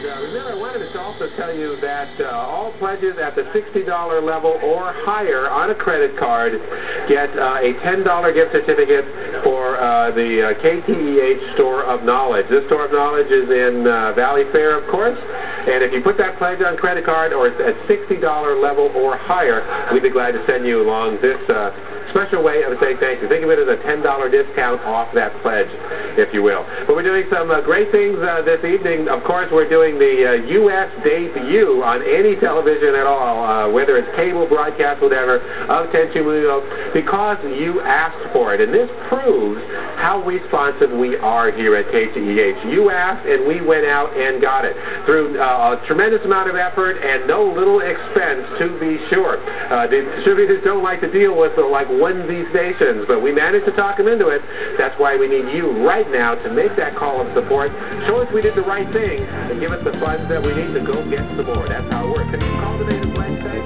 Remember, I wanted to also tell you that all pledges at the $60 level or higher on a credit card get a $10 gift certificate for the KTEH Store of Knowledge. This Store of Knowledge is in Valley Fair, of course. And if you put that pledge on credit card or it's at $60 level or higher, we'd be glad to send you along this special way of saying thank you. Think of it as a $10 discount off that pledge, if you will. But we're doing some great things this evening. Of course, we're doing the U.S. debut on any television at all, whether it's cable, broadcast, whatever, of Tenchi Muyo, because you asked for it. And this proves how responsive we are here at KTEH. You asked, and we went out and got it through a tremendous amount of effort and no little expense, to be sure. The distributors don't like to deal with like onesie stations, but we managed to talk them into it. That's why we need you right now to make that call of support. Show us we did the right thing and give us the funds that we need to go get some more. That's how it works. Can you call today to Wednesday?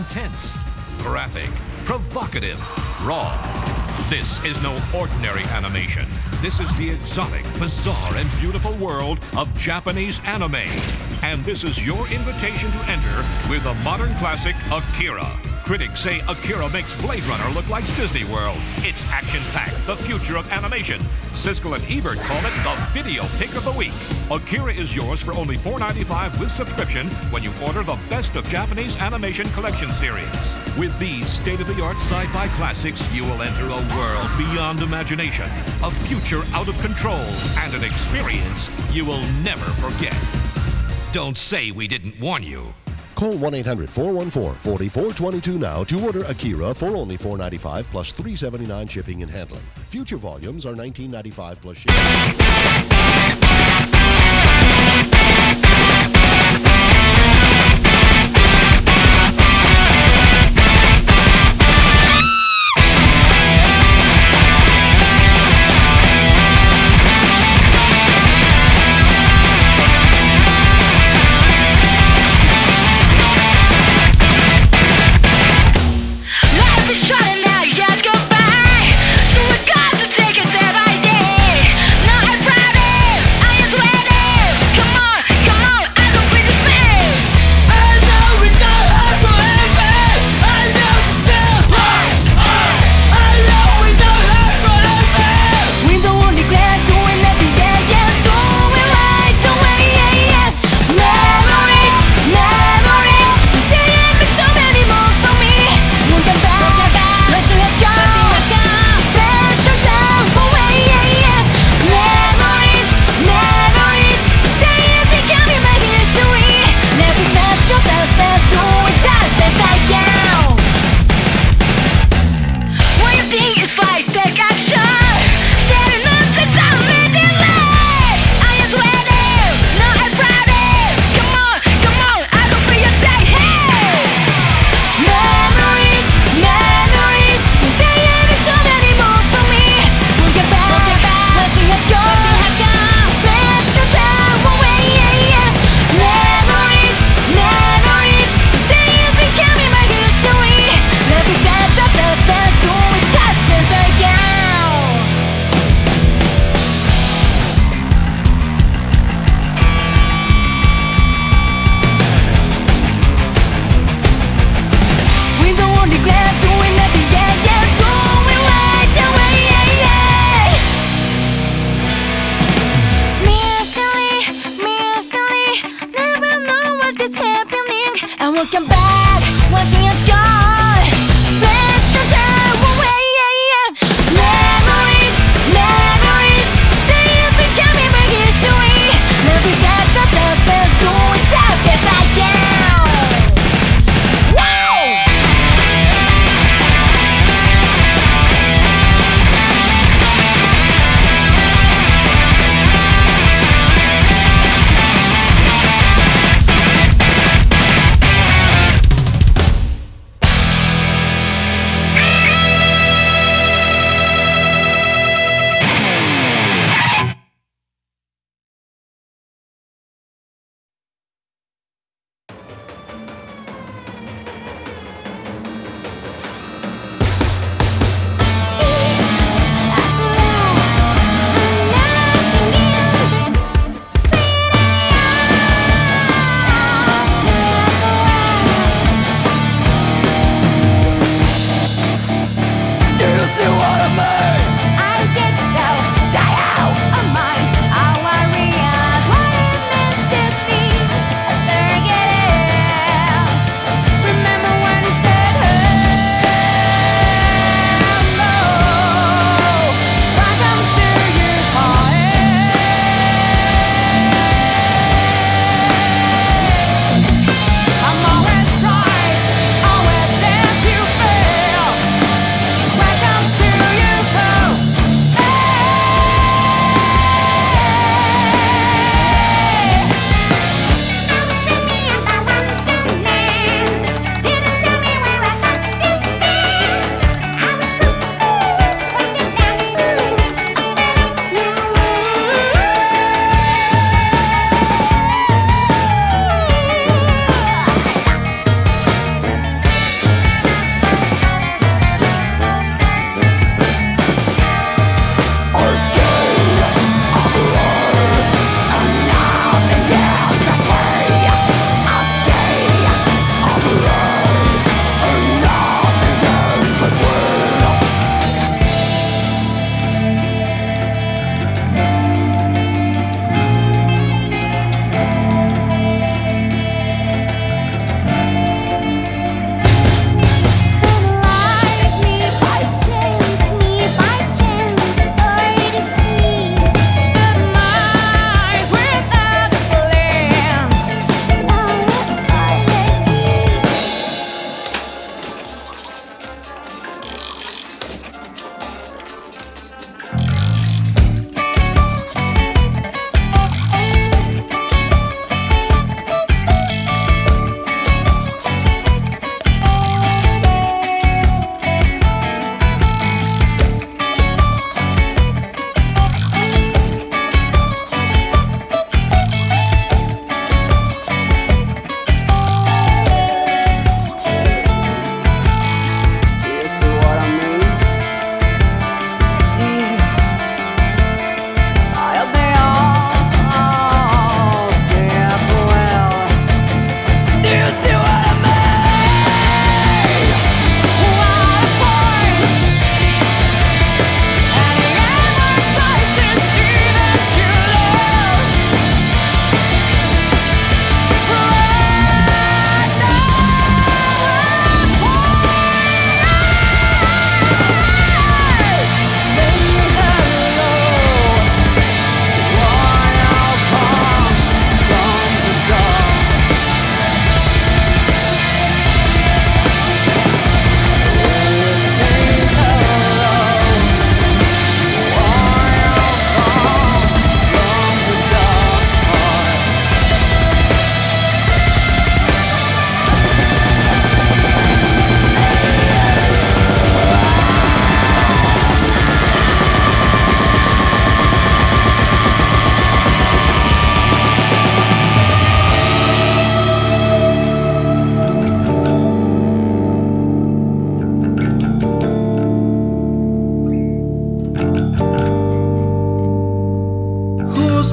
intense, graphic, provocative, raw. This is no ordinary animation. This is the exotic, bizarre, and beautiful world of Japanese anime. And this is your invitation to enter with the modern classic Akira. Critics say Akira makes Blade Runner look like Disney World. It's action-packed, the future of animation. Siskel and Ebert call it the video pick of the week. Akira is yours for only $4.95 with subscription when you order the Best of Japanese Animation Collection Series. With these state-of-the-art sci-fi classics, you will enter a world beyond imagination, a future out of control, and an experience you will never forget. Don't say we didn't warn you. Call 1-800-414-4422 now to order Akira for only $4.95 plus $3.79 shipping and handling. Future volumes are $19.95 plus shipping. Shut it now, years go by, so we got to take it day by day. Night Friday.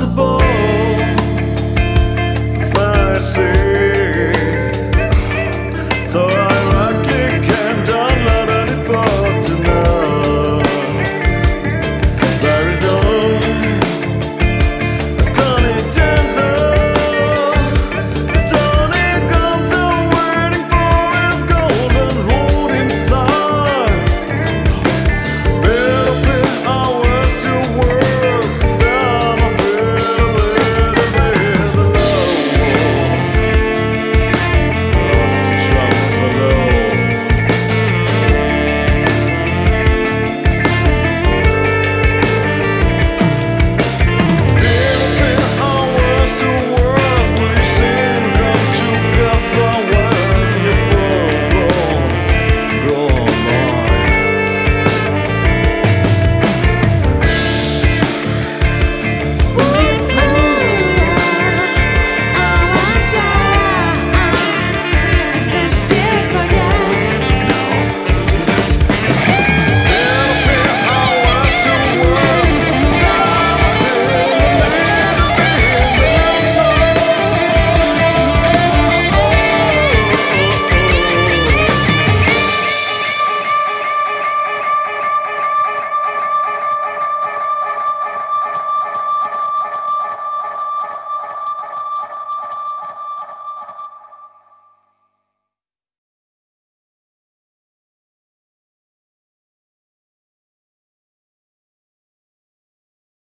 impossible to find ourselves.